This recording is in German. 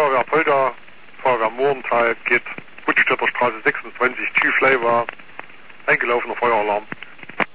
Feuerwehr Polder, Feuerwehr Mohrental geht, Gutstädter Straße 26, Tüflei war, eingelaufener Feueralarm.